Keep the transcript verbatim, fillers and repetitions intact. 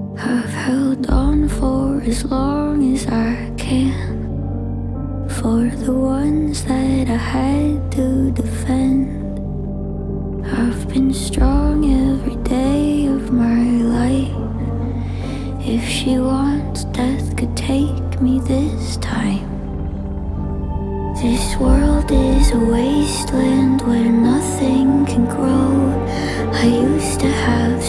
I've held on for as long as I can, for the ones that I had to defend. I've been strong every day of my life. If she wants, death could take me this time. This world is a wasteland where nothing can grow. I used to have